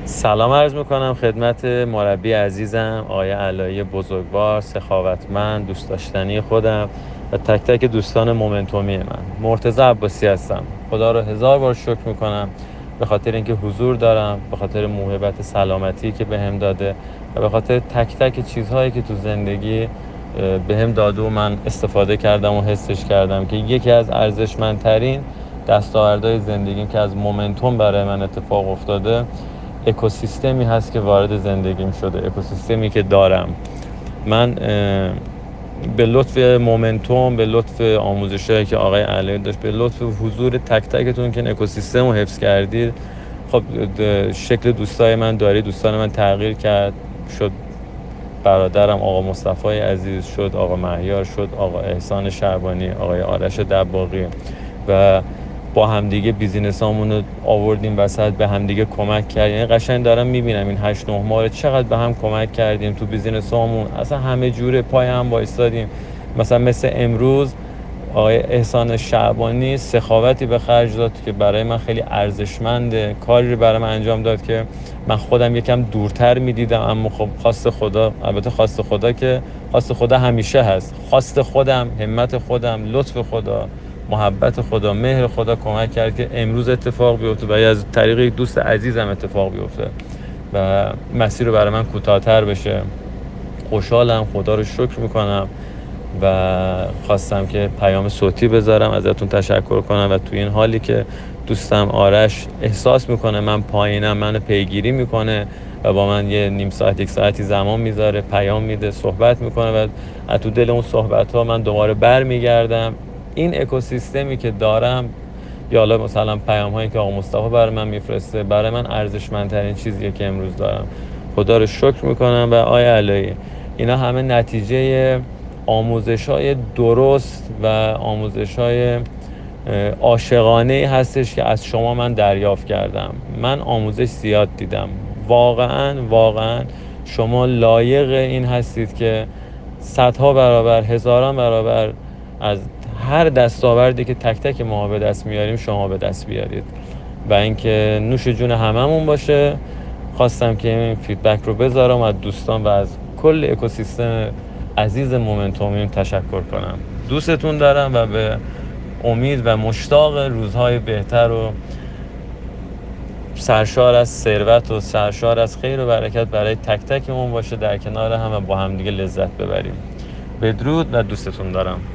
سلام عرض میکنم خدمت مربی عزیزم آقای علایی بزرگوار، سخاوتمند، دوست داشتنی خودم و تک تک دوستان مومنتومی من. مرتضی عباسی هستم. خدا رو هزار بار شکر میکنم به خاطر اینکه حضور دارم، به خاطر موهبت سلامتی که بهم داده و به خاطر تک تک چیزهایی که تو زندگی بهم داده و من استفاده کردم و حسش کردم که یکی از ارزشمندترین دستاوردهای زندگیم که از مومنتوم برای من اتفاق افتاده اکوسیستمی هست که وارد زندگیم شده، اکوسیستمی که دارم من. به لطف مومنتوم، به لطف آموزشایی که آقای علی داشت، به لطف حضور تک تکتون که این اکوسیستم رو حفظ کردید، خب شکل دوستای من داری، دوستان من تغییر کرد. شد برادرم آقا مصطفی عزیز، شد آقا مهیار، شد آقا احسان شعبانی، آقای آرش دباغی و با همدیگه بیزینسامون رو آوردیم وسط، به همدیگه کمک کردیم. یعنی قشنگ دارم میبینم این 8-9 ماه چقدر به هم کمک کردیم تو بیزینسامون، اصلا همه جوره پای هم وایسادیم. مثل امروز آقای احسان شعبانی سخاوتی به خرج داد که برای من خیلی ارزشمنده، کاری رو برای من انجام داد که من خودم یکم دورتر میدیدم، اما خب خواست خدا، البته خواست خدا که خواست خدا همیشه هست، خواست خودم، همت خودم، لطف خدا، محبت خدا، مهر خدا کمک کرد که امروز اتفاق بیفته و از طریق یک دوست عزیزم اتفاق بیفته و مسیر رو برای من کوتاه‌تر بشه. خوشحالم، خدا رو شکر میکنم و خواستم که پیام صوتی بذارم، ازتون تشکر کنم و تو این حالی که دوستم آرش احساس میکنه من پایینم، منو پیگیری میکنه و با من یه نیم ساعت 1 ساعتی زمان میذاره، پیام میده، صحبت میکنه و تو دل اون صحبت ها من دوباره برمیگردم. این اکوسیستمی که دارم، یا حالا مثلا پیام هایی که آقا مصطفی برای من میفرسته، برای من ارزشمندترین چیزیه که امروز دارم. خدا رو شکر میکنم. و آیا علایی، اینا همه نتیجه آموزش‌های درست و آموزش‌های عاشقانه هستش که از شما من دریافت کردم. من آموزش زیاد دیدم، واقعا شما لایق این هستید که صدها برابر، هزاران برابر از هر دستاوردی که تک تک ما به دست میاریم شما به دست بیارید و اینکه نوش جون هممون باشه. خواستم که این فیدبک رو بذارم از دوستان و از کل اکوسیستم عزیز مومنتومیم تشکر کنم. دوستتون دارم و به امید و مشتاق روزهای بهتر و سرشار از ثروت و سرشار از خیر و برکت برای تک تکمون باشه، در کنار هم و با هم دیگه لذت ببریم. بدرود و دوستتون دارم.